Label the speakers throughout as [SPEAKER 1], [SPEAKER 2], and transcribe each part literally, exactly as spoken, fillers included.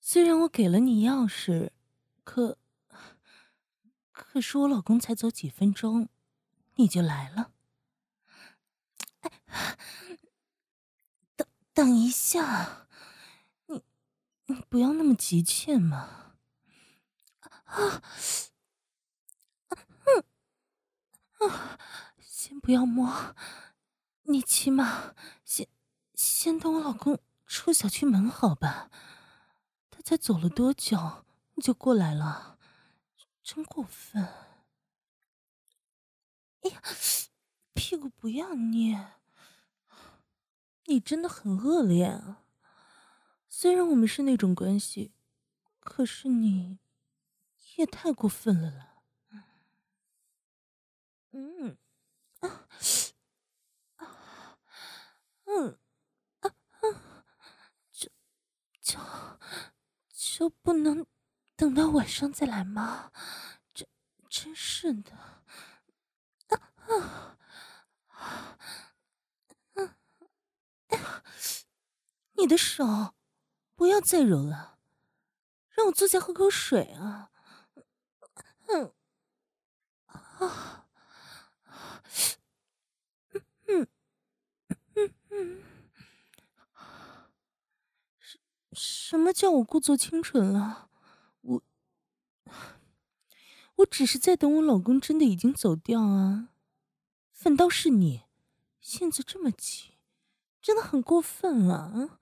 [SPEAKER 1] 虽然我给了你钥匙，可可是我老公才走几分钟，你就来了。等等一下，你你不要那么急切嘛。啊啊！先不要摸，你起码先先等我老公出小区门好吧？他才走了多久你就过来了，真过分！哎呀，屁股不要捏，你真的很恶劣啊！虽然我们是那种关系，可是你也太过分了啦。嗯啊啊嗯啊啊，就就就不能等到晚上再来吗？真真是的。啊啊嗯，哎呀，你的手不要再揉了，让我坐下喝口水啊。嗯啊嗯嗯嗯，什么叫我故作清纯了？我我只是在等我老公真的已经走掉啊，反倒是你现在这么急，真的很过分啊！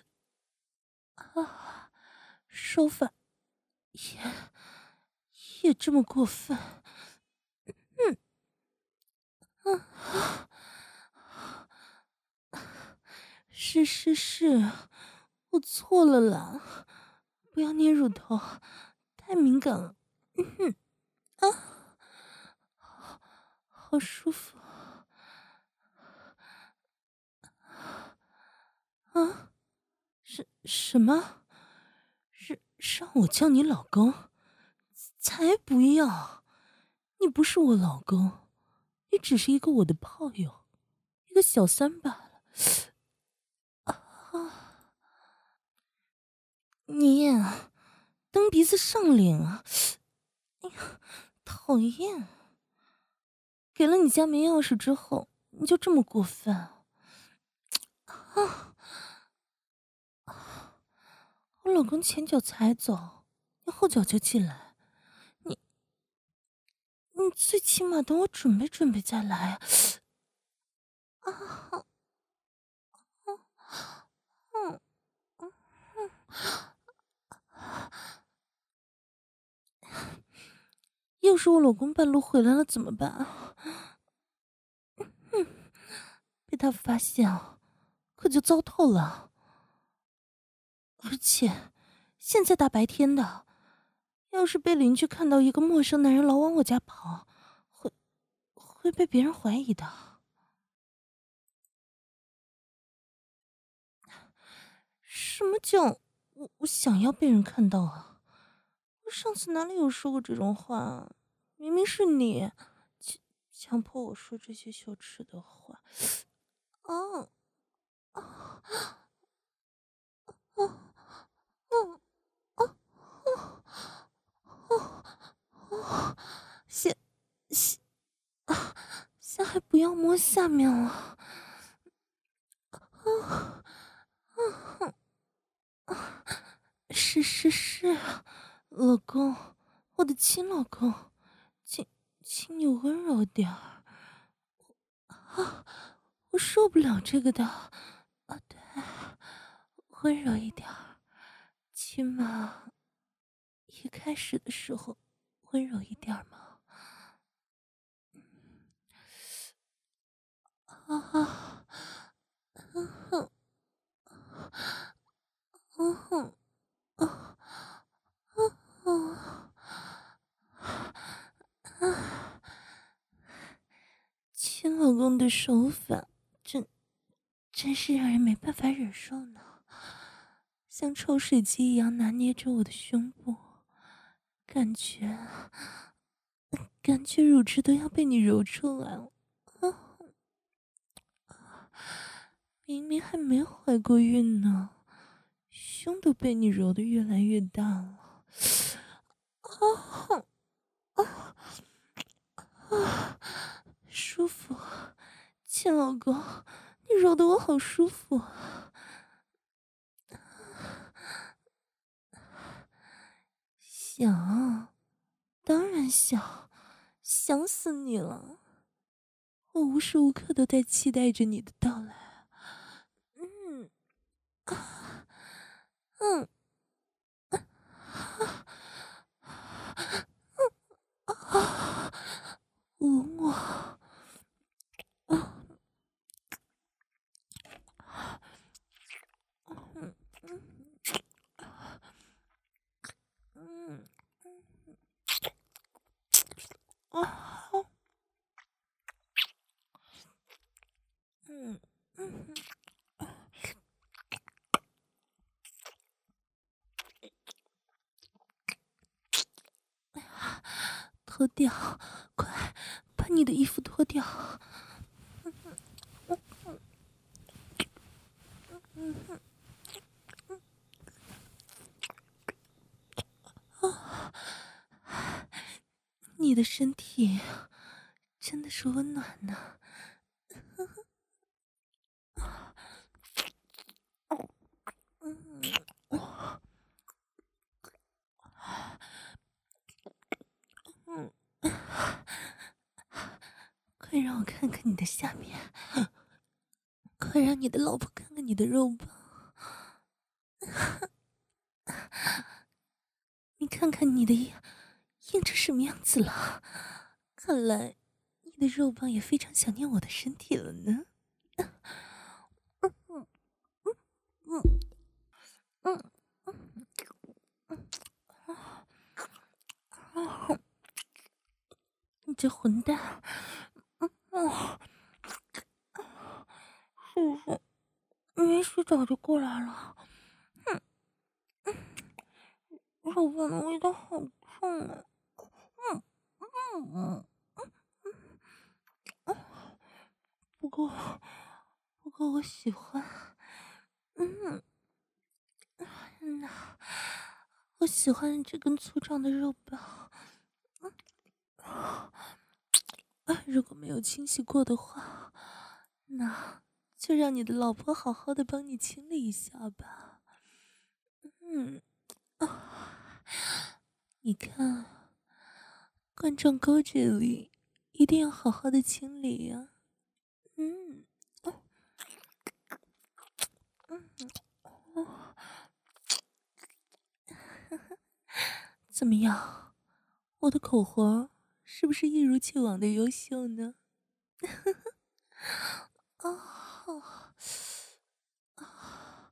[SPEAKER 1] 啊，手法也也这么过分。嗯嗯啊，是是是，我错了啦，不要捏乳头，太敏感了。嗯哼啊，好好舒服啊！什什么？是让我叫你老公？才不要！你不是我老公，你只是一个我的炮友，一个小三罢了。啊，你呀，蹬鼻子上脸啊！哎呀，讨厌！给了你家门钥匙之后，你就这么过分啊！啊啊！我老公前脚才走，你后脚就进来，你你最起码等我准备准备再来啊！啊嗯嗯嗯，要是我老公半路回来了怎么办？嗯，被他发现了，可就糟透了。而且现在大白天的，要是被邻居看到一个陌生男人老往我家跑，会会被别人怀疑的。什么叫我我想要被人看到啊？我上次哪里有说过这种话啊？明明是你强强迫我说这些羞耻的话。啊啊啊啊啊啊啊！先先啊，先还不要摸下面了。啊啊啊！是是是，老公，我的亲老公，请请你温柔点儿。啊，我受不了这个的。啊，对，温柔一点儿，起码一开始的时候温柔一点儿嘛。啊，嗯哼，嗯哼，啊啊啊！亲老公的手法真真是让人没办法忍受呢，像抽水机一样拿捏着我的胸部，感觉感觉乳汁都要被你揉出来了。啊，明明还没怀过孕呢， 胸都被你揉得越来越大了。啊啊啊！舒服，亲老公，你揉得我好舒服啊！想，当然想，想死你了！我无时无刻都在期待着你的到来。嗯啊嗯啊啊！吻我！啊嗯嗯啊嗯嗯，脱掉，快把你的衣服脱掉！你的身体真的是温暖呢。嗯，快让我看看你的下面，快让你的老婆看看你的肉棒。你看看你的硬硬成什么样子了？看来你的肉棒也非常想念我的身体了呢。嗯嗯嗯嗯，你这混蛋！嗯嗯，是不是你没洗澡就过来了？嗯嗯，肉棒的味道好重啊！嗯嗯嗯嗯，不过不过我喜欢。嗯嗯呐，我喜欢这根粗壮的肉棒。啊，如果没有清洗过的话，那就让你的老婆好好的帮你清理一下吧。嗯，啊，你看，冠状沟这里一定要好好的清理呀、嗯，哦，嗯，哦，怎么样？我的口活是不是一如既往的优秀呢？啊，啊，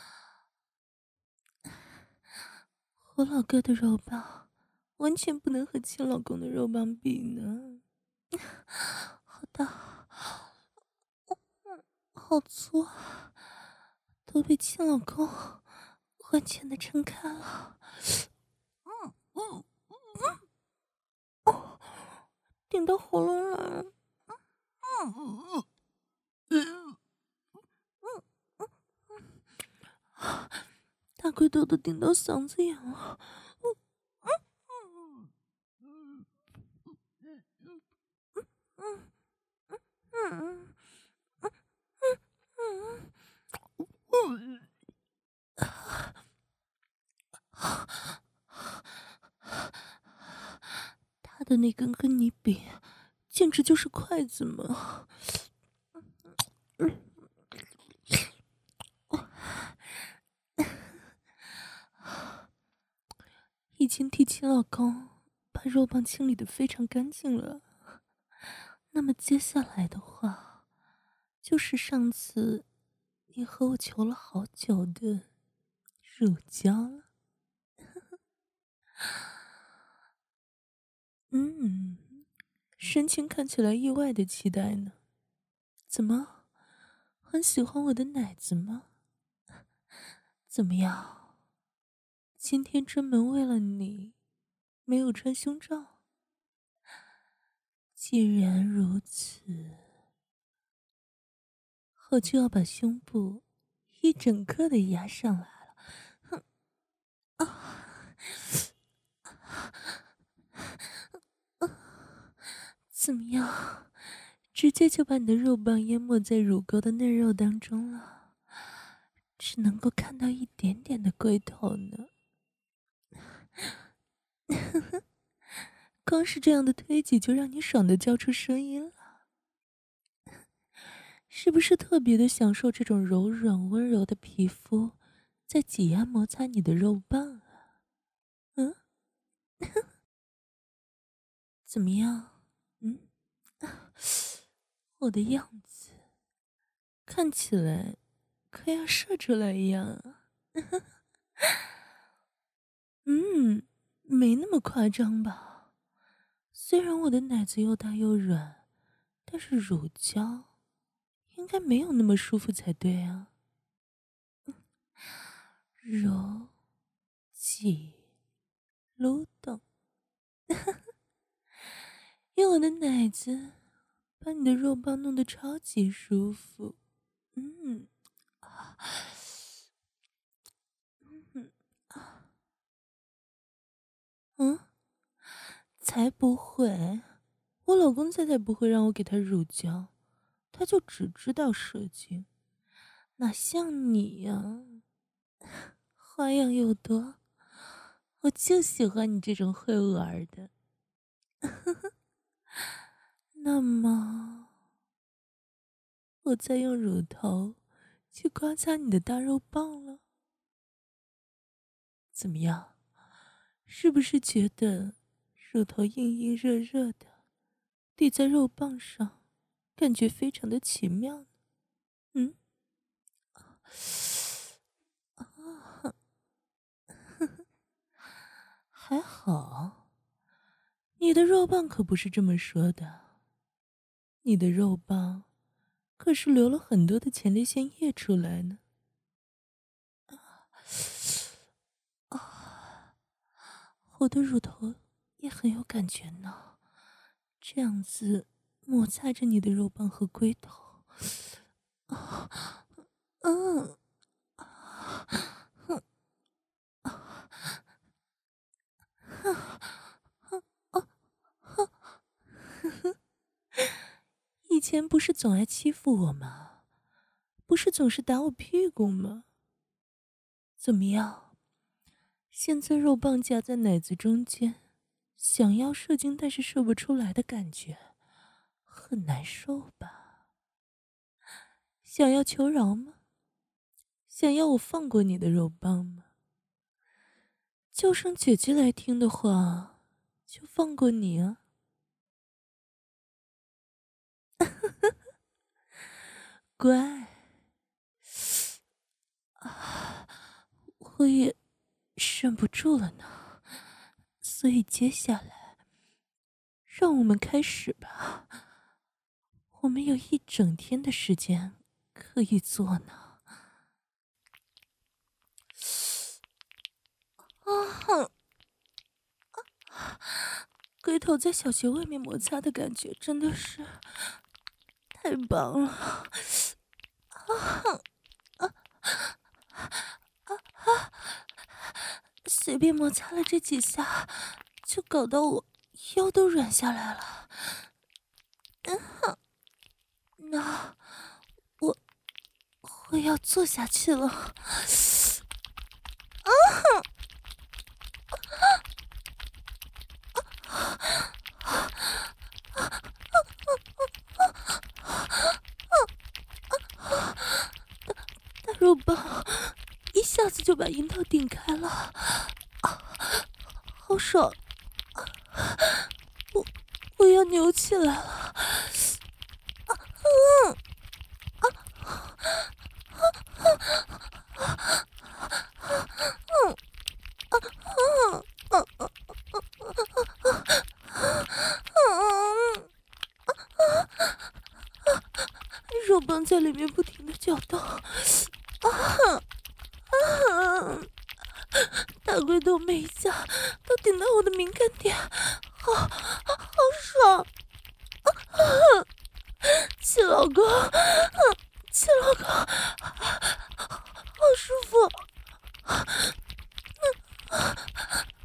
[SPEAKER 1] 我老哥的肉棒完全不能和亲老公的肉棒比呢。好大，好粗啊，都被亲老公完全的撑开了。嗯嗯哦，顶到喉咙了。嗯嗯嗯嗯嗯嗯，大龟头都顶到嗓子眼了。嗯嗯嗯嗯嗯嗯嗯嗯嗯他的那根跟你比，简直就是筷子嘛！已经替亲老公把肉棒清理的非常干净了，那么接下来的话，就是上次你和我求了好久的乳胶了。嗯，神情看起来意外的期待呢。怎么，很喜欢我的奶子吗？怎么样？今天专门为了你，没有穿胸罩。既然如此，我就要把胸部一整个的压上来了。 怎么样？直接就把你的肉棒淹没在乳沟的嫩肉当中了，只能够看到一点点的龟头呢。光是这样的推挤就让你爽的叫出声音了，是不是特别的享受这种柔软温柔的皮肤在挤压摩擦你的肉棒啊？嗯，怎么样？嗯，我的样子看起来可要射出来一样啊。嗯，没那么夸张吧？虽然我的奶子又大又软，但是乳胶应该没有那么舒服才对啊。揉、挤、撸动，用我的奶子把你的肉棒弄得超级舒服。嗯，啊，嗯啊，嗯，才不会！我老公再才不会让我给他乳胶，他就只知道射精，哪像你呀、花样又多，我就喜欢你这种会玩的。那么，我再用乳头去刮擦你的大肉棒了，怎么样？是不是觉得乳头硬硬热热的，抵在肉棒上，感觉非常的奇妙呢？嗯，啊，还好，你的肉棒可不是这么说的。你的肉棒可是流了很多的前列腺液出来呢。啊，我的乳头也很有感觉呢，这样子摩擦着你的肉棒和龟头，啊，嗯，啊，哼，啊，啊，啊，啊，以前不是总爱欺负我吗？不是总是打我屁股吗？怎么样？现在肉棒夹在奶子中间，想要射精但是射不出来的感觉，很难受吧？想要求饶吗？想要我放过你的肉棒吗？叫声姐姐来听的话，就放过你啊！乖，啊，我也忍不住了呢，所以接下来，让我们开始吧。我们有一整天的时间可以做呢。啊，龟头在小穴外面摩擦的感觉真的是太棒了！啊啊啊啊！随便摩擦了这几下，就搞到我腰都软下来了。嗯，那我我要坐下去了。啊！大肉棒一下子就把阴道顶开了，啊，好爽！我我要扭起来了。啊，嗯，肉棒在里面不停的搅动，啊啊！大龟头每一下都顶到我的敏感点，好，好爽！啊，亲老公，亲老公，好舒服！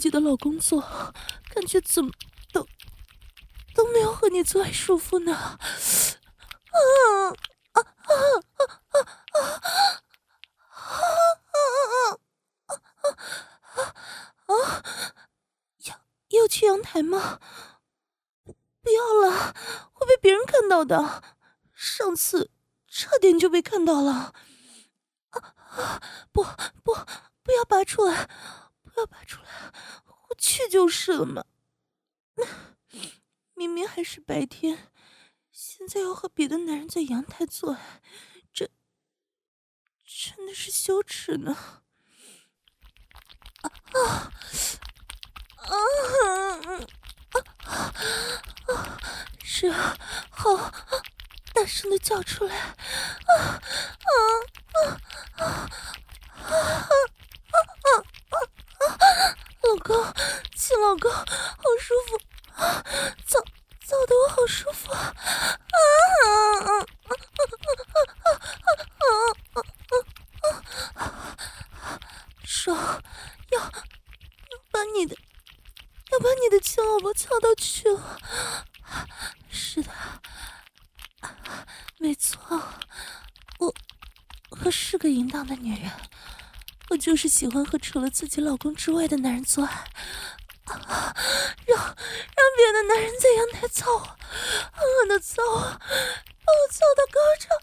[SPEAKER 1] 己的老公做，感觉怎么都都没有和你做爱舒服呢。啊啊啊啊啊啊啊！啊！要要去阳台吗？不不要了，会被别人看到的。上次差点就被看到了。啊啊！不不不要拔出来，不要拔出来，我去就是了嘛。明明还是白天，现在要和别的男人在阳台做爱，这真的是羞耻呢。啊啊啊啊啊！是啊，好，大声的叫出来！啊啊啊啊啊啊啊！老公，亲老公，好舒服啊！操操的我好舒服啊！啊啊啊啊啊啊！爽，要要把你的要把你的亲老婆操到去了。是的，没错，我我是个淫荡的女人，我就是喜欢和除了自己老公之外的男人做爱。啊、让让别的男人在阳台操我，狠狠的操我，把我操到高潮！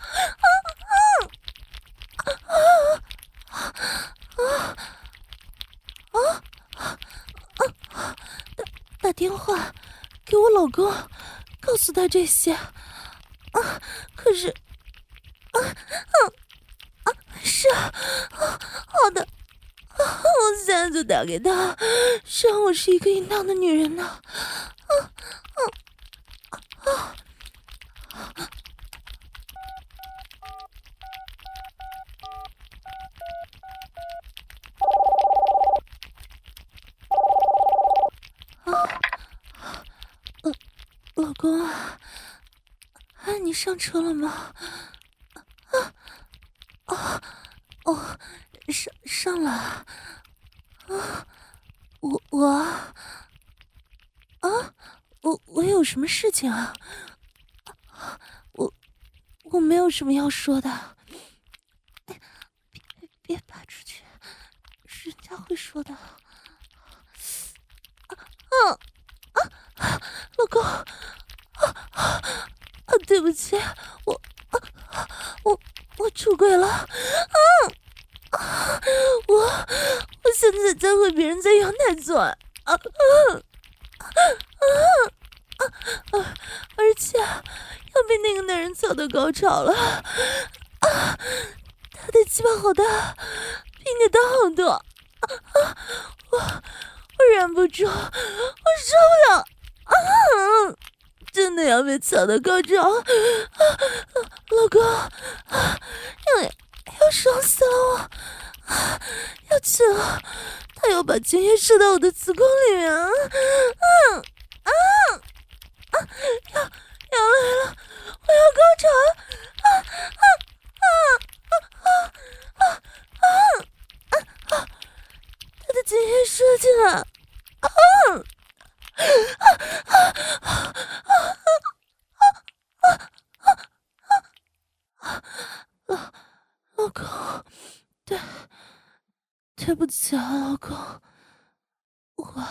[SPEAKER 1] 啊啊啊啊啊啊啊！打打电话给我老公，告诉他这些。啊，可是，啊啊啊！是啊，啊，好的。我现在就打给他，让我是一个淫荡的女人呢。啊啊啊！啊，老老公啊，啊，你上车了吗？啊啊哦，上上了。啊，我我啊，我我有什么事情啊？我我没有什么要说的。别别拔出去，人家会说的。啊啊！老公，啊啊！对不起，我啊我我出轨了。啊啊！我我现在在和别人在阳台做爱。啊啊啊啊啊！而且要被那个男人操到高潮了。啊！他的鸡巴好大，比你大好多。啊啊！我我忍不住，我受不了。啊！真的要被操到高潮。啊啊、老公，啊，要要爽死了我。啊，要去了，他要把精液射到我的子宫里面。啊啊啊！要要来了，我要高潮！啊啊啊啊啊啊啊啊！他的精液射进来。啊啊啊啊啊！老老公，对。对不起啊，老公，我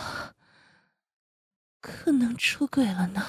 [SPEAKER 1] 可能出轨了呢。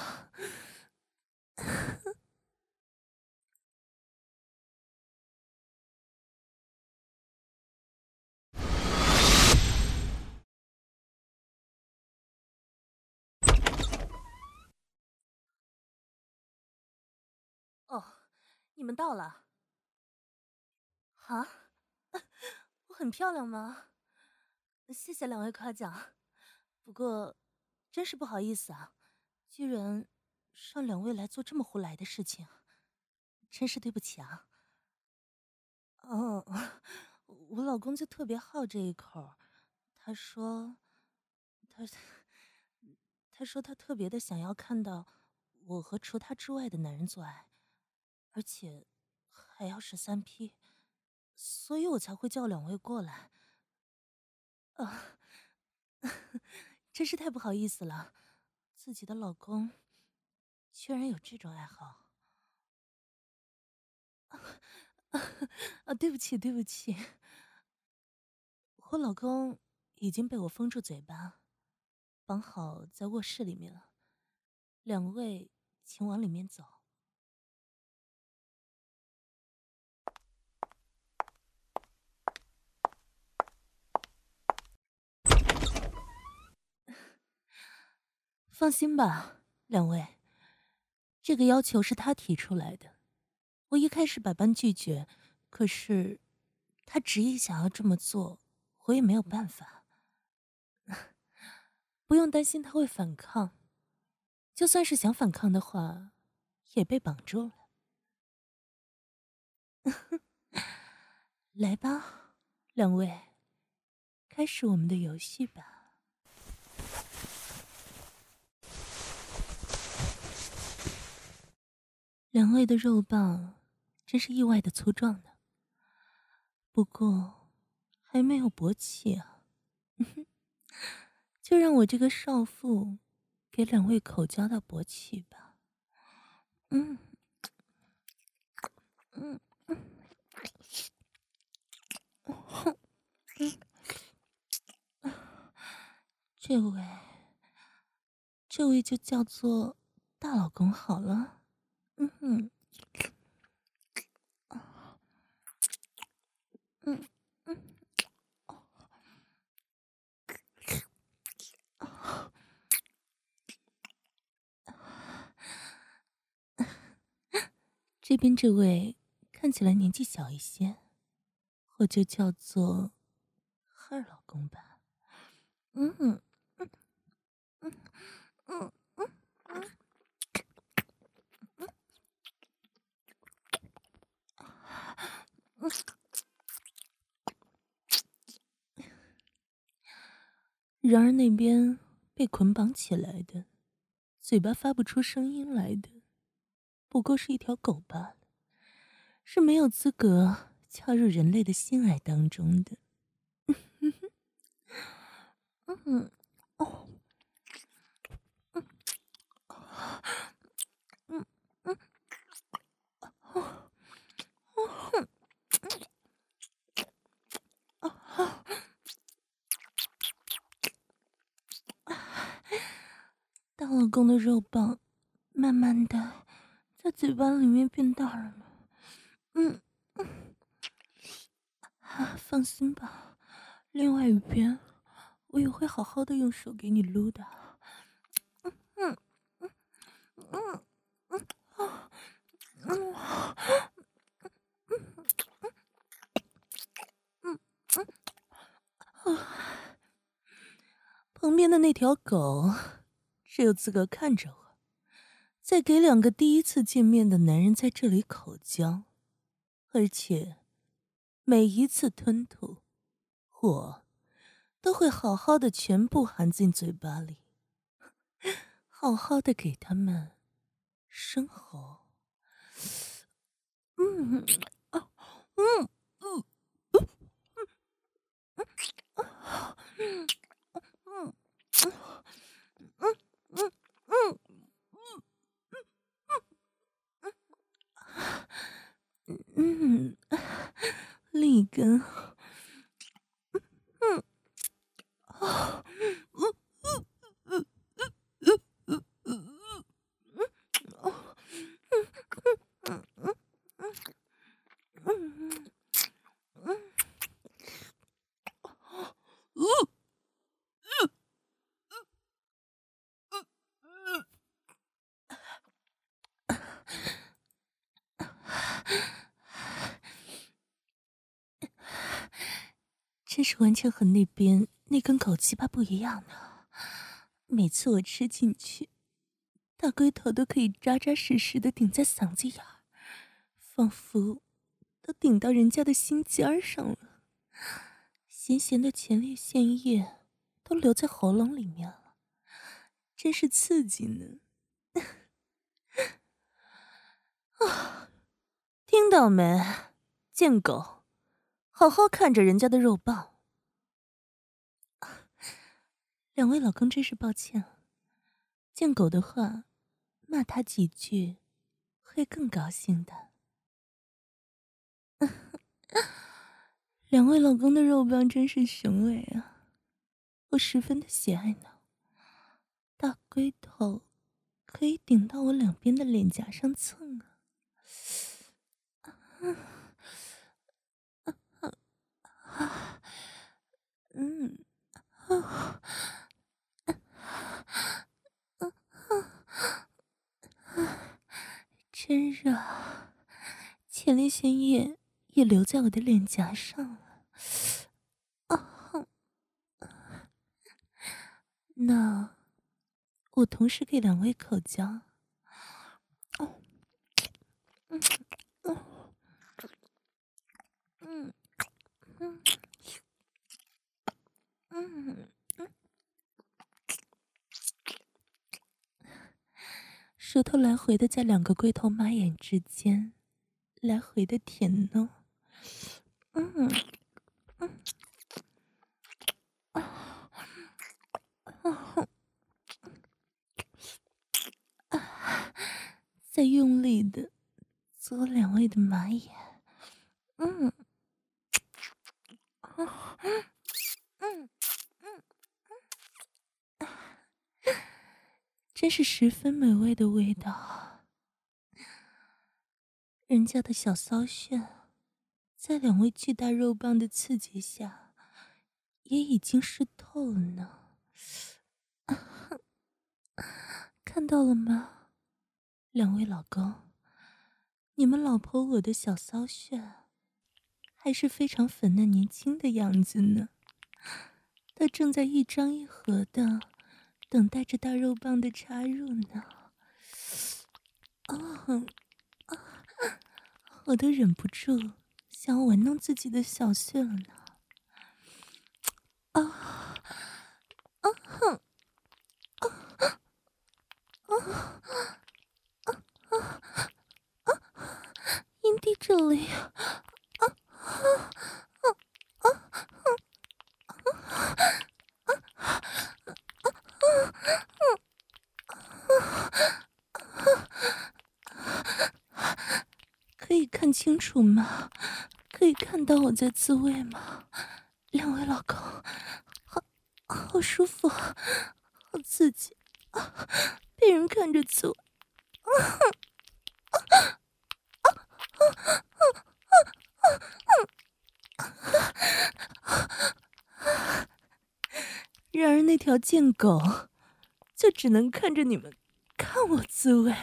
[SPEAKER 1] 哦，你们到了。啊？我很漂亮吗？谢谢两位夸奖，不过真是不好意思啊，居然让两位来做这么胡来的事情，真是对不起啊。哦，我老公就特别好这一口，他说，他他说他特别的想要看到我和除他之外的男人做爱，而且还要是三 P，所以我才会叫两位过来。啊， 真是太不好意思了，自己的老公居然有这种爱好。啊，对不起，对不起，我老公已经被我封住嘴巴，绑好在卧室里面了。两位，请往里面走。放心吧，两位，这个要求是他提出来的。我一开始百般拒绝，可是他执意想要这么做，我也没有办法。不用担心他会反抗，就算是想反抗的话，也被绑住了。来吧，两位，开始我们的游戏吧。两位的肉棒真是意外的粗壮呢，不过还没有勃起啊。就让我这个少妇给两位口交到勃起吧。嗯嗯嗯嗯，这位，这位就叫做大老公好了。嗯哼，嗯嗯。这边这位看起来年纪小一些，我就叫做二老公吧。嗯嗯嗯嗯嗯嗯嗯。然而那边被捆绑起来的，嘴巴发不出声音来的，不过是一条狗罢了，是没有资格加入人类的性爱当中的。嗯，哦，嗯，嗯嗯，哦，哦，哦，大老公的肉棒慢慢的在嘴巴里面变大了呢。嗯嗯，啊，放心吧，另外一边我也会好好的用手给你撸的。嗯嗯嗯嗯啊嗯嗯嗯啊！旁边的那条狗只有资格看着我，再给两个第一次见面的男人在这里口交，而且每一次吞吐，我都会好好的全部含进嘴巴里，好好的给他们生活。嗯啊嗯嗯嗯嗯嗯嗯嗯嗯，另一根，嗯啊嗯嗯嗯嗯嗯嗯嗯嗯嗯嗯嗯嗯嗯，真是完全和那边那根狗鸡巴不一样呢。每次我吃进去，大龟头都可以扎扎实实的顶在嗓子眼儿，仿佛都顶到人家的心尖儿上了。咸咸的前列腺液都留在喉咙里面了，真是刺激呢。啊，听到没？贱狗，好好看着人家的肉棒。 两位老公真是抱歉，见狗的话，骂他几句，会更高兴的。两位老公的肉棒真是雄伟啊，我十分的喜爱呢。大龟头可以顶到我两边的脸颊上蹭啊。嗯，真热，前列腺液也留在我的脸颊上了。啊，那我同时给两位口交。哦，嗯嗯嗯嗯嗯嗯，舌头来回的在两个龟头马眼之间来回的舔弄。嗯嗯啊啊啊！在用力的嘬两位的马眼。嗯啊嗯嗯，真是十分美味的味道。人家的小骚穴在两位巨大肉棒的刺激下也已经湿透了呢。看到了吗，两位老公，你们老婆我的小骚穴还是非常粉嫩年轻的样子呢。她正在一张一合的等待着大肉棒的插入呢。哦，我都忍不住想要玩弄自己的小穴了呢。啊啊哼啊啊啊啊！阴蒂这里啊啊啊啊啊！可以看清楚吗？可以看到我在自慰吗？两位老公，好，好舒服，好刺激啊！被人看着做，啊啊啊啊啊啊！然而那条贱狗就只能看着你们看我自慰。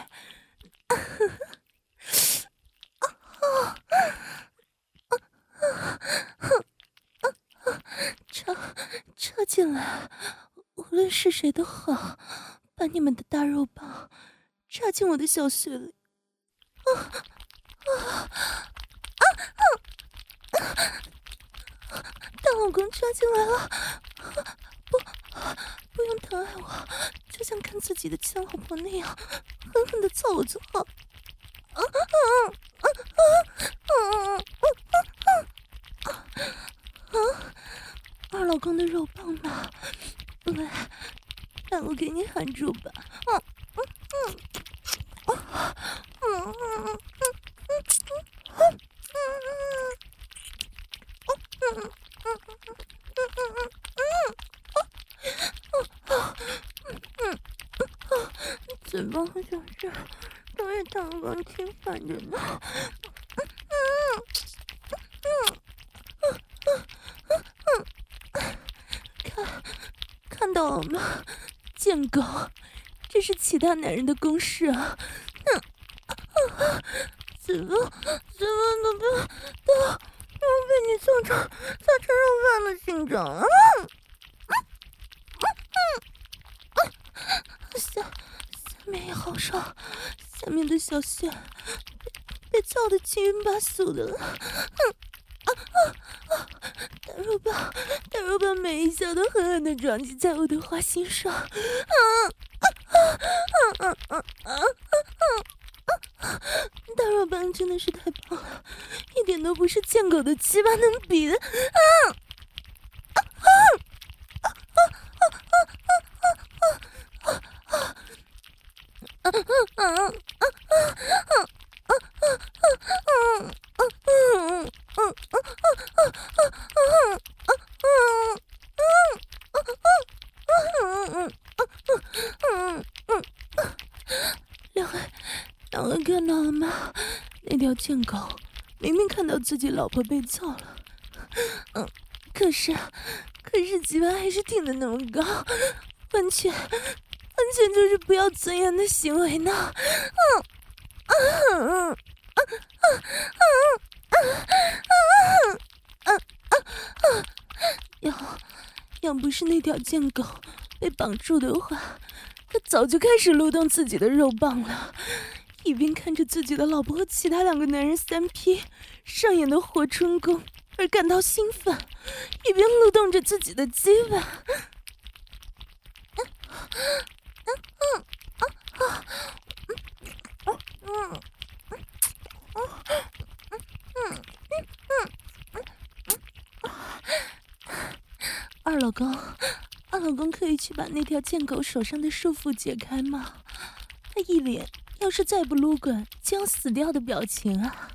[SPEAKER 1] 插插进来，无论是谁都好，把你们的大肉棒插进我的小穴里。啊啊啊啊！大老公插进来了，不，不用疼爱我，就像看自己的亲老婆那样，狠狠的操我就好。啊啊啊啊啊啊啊！啊！二老公的肉棒嘛，来，来，我给你含住吧。嗯嗯嗯，啊嗯嗯嗯嗯嗯嗯嗯嗯，嘴巴好像是都也弹簧挺反着呢。嗯嗯嗯。看，看到了吗？贱狗，这是其他男人的攻势啊！哼、嗯，啊，怎么怎么都被都都被你做成做成肉饭的形状啊！下下面也好爽，下面的小穴被操得七晕八素的了。哼、啊啊啊！大肉棒，大肉棒，每一下都狠狠地撞击在我的花心上。啊啊啊啊啊啊啊！大肉棒真的是太棒了，一点都不是贱狗的鸡巴能比的。啊啊啊啊啊啊！ 两位，两位看到了吗？那条贱狗明明看到自己老婆被揍了，嗯，可是，可是鸡巴还是挺的那么高，完全，完全就是不要尊严的行为呢。嗯嗯嗯嗯嗯嗯嗯，要要不是那条贱狗被绑住的话，他早就开始撸动自己的肉棒了，一边看着自己的老婆和其他两个男人三 P 上演的活春宫而感到兴奋，一边撸动着自己的鸡巴。二老公，二老公可以去把那条贱狗手上的束缚解开吗？他一脸要是再不撸滚就要死掉的表情啊！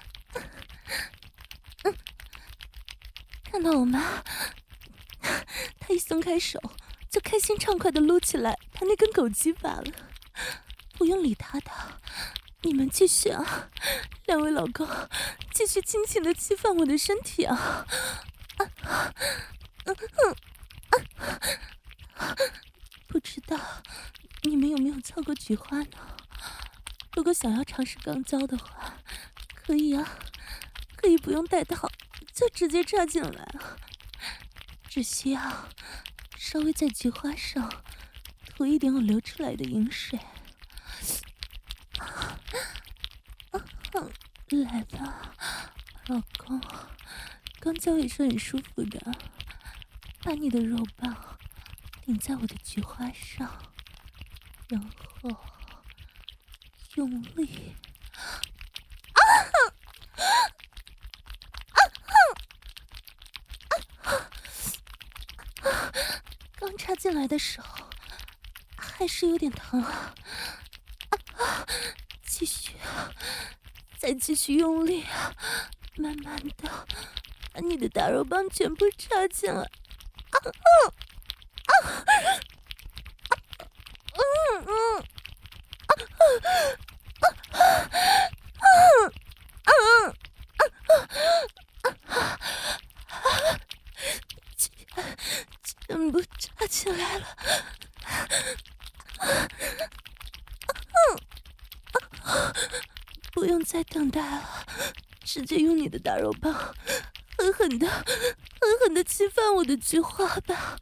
[SPEAKER 1] 嗯，看到我吗？他一松开手，就开心畅快的撸起来他那根狗鸡巴了。不用理他的，你们继续啊！两位老公，继续尽情的侵犯我的身体啊！啊嗯嗯啊！不知道你们有没有操过菊花呢？如果想要尝试肛交的话，可以啊，可以不用带套，就直接插进来了。只需要稍微在菊花上涂一点我流出来的饮水。啊啊、来吧，老公，肛交也是很舒服的。把你的肉棒顶在我的菊花上，然后用力。啊刚插进来的时候还是有点疼啊，啊继续，再继续用力，慢慢的把你的大肉棒全部插进来。啊啊啊！嗯嗯啊啊啊啊啊啊！全部插起来了。不用再等待了，直接用你的大肉棒狠狠的狠狠的侵犯我的菊花吧。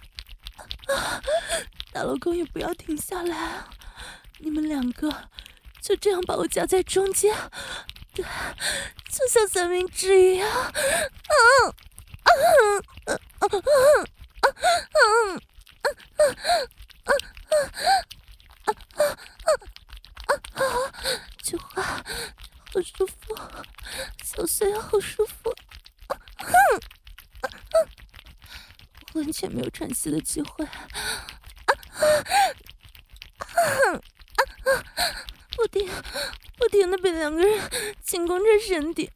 [SPEAKER 1] 大老公也不要停下来啊，你们两个就这样把我夹在中间，对，就像三明治一样。嗯嗯嗯嗯嗯嗯菊花好舒服，小碎好舒服，完全没有喘息的机会。不停不停的被两个人进攻着身体。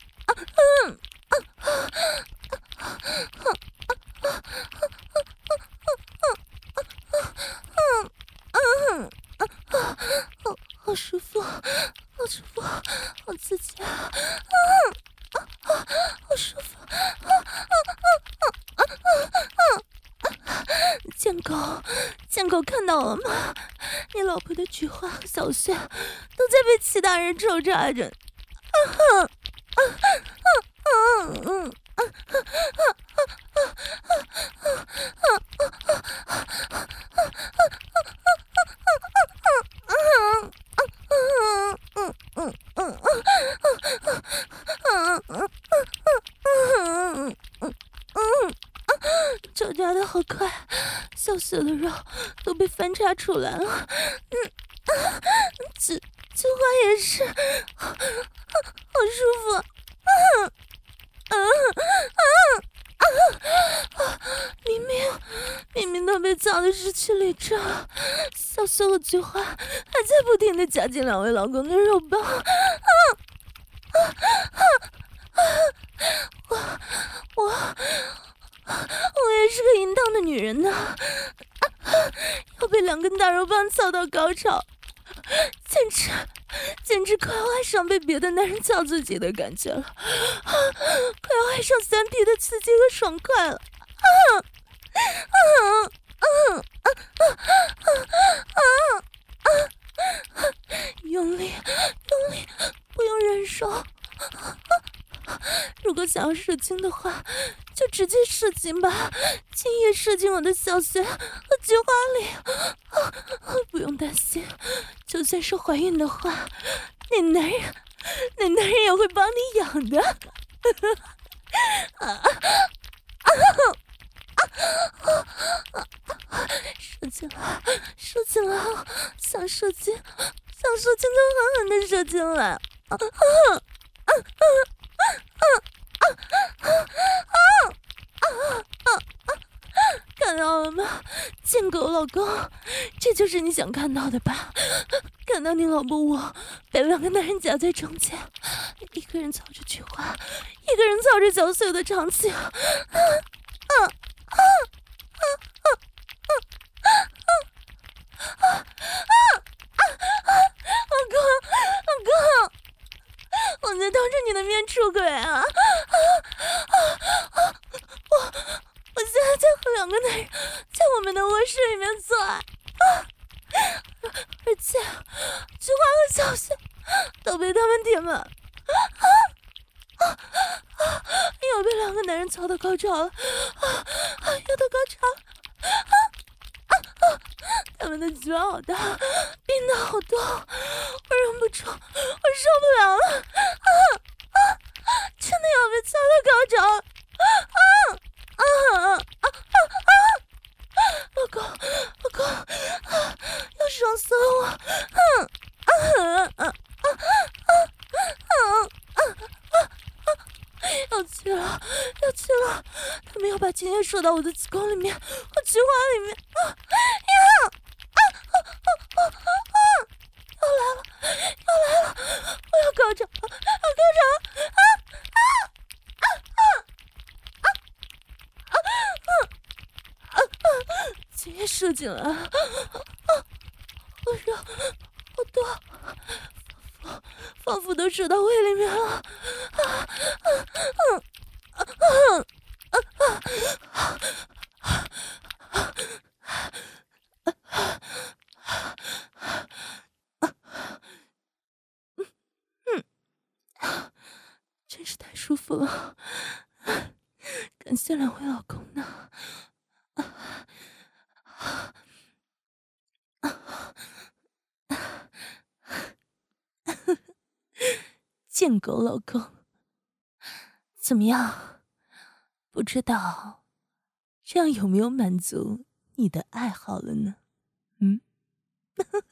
[SPEAKER 1] 好好舒服，好舒服，好刺激啊！好舒服！贱狗，贱狗看到了吗？你老婆的菊花和小穴都在被其他人抽插着。嗯嗯嗯。抽插的好快，小穴的肉都被翻插出来了。嗯，菊菊花也是，好舒服。嗯嗯嗯嗯明明明明都被操得失去理智了，小苏和菊花还在不停地夹紧两位老公的肉棒。啊啊啊啊！我我我也是个淫荡的女人呢，啊啊、要被两根大肉棒操到高潮，简直简直快要爱上被别的男人操自己的感觉了，啊、快要爱上三 P 的刺激和爽快了。啊啊啊啊啊啊啊！用力用力，不用忍受。如果想要射精的话，就直接射精吧，精液射进我的小穴和菊花里。啊啊、不用担心，就算是怀孕的话，那男人那男人也会帮你养的。啊啊啊啊啊！射精了，射精了，想射精，想射精就狠狠的射进来。啊啊啊啊啊啊啊啊啊！看到了吗？贱狗老公，这就是你想看到的吧？看到你老婆我被两个男人夹在中间，一个人操着菊花，一个人操着小碎的长情。啊啊啊啊啊啊啊啊啊啊！老公，老公，我在当着你的面出轨啊！啊啊啊！我我现在在和两个男人在我们的卧室里面做爱啊！而且菊花和小雪都被他们填满啊啊啊！又被两个男人操到高潮了啊啊！又到高潮了啊啊啊！他们的菊花好大，冰的好多，我忍不住，我受不了了啊啊！真的要被操到高潮了啊啊啊啊啊！老公，老公，啊、要爽死了我！嗯啊啊啊啊啊啊啊啊！要去了，要去了！他们要把精液射到我的子宫里面和菊花里面啊呀！啊啊啊啊啊！要来了，要来了！我要高潮，要高潮！啊啊啊啊啊啊啊！啊啊！精液射进来了，啊，好热，好多，仿佛仿佛都射到胃里面了，啊啊啊啊啊啊啊！嗯，真是太舒服了，感谢两位老公呢。贱狗老公，怎么样？不知道这样有没有满足你的爱好了呢？嗯。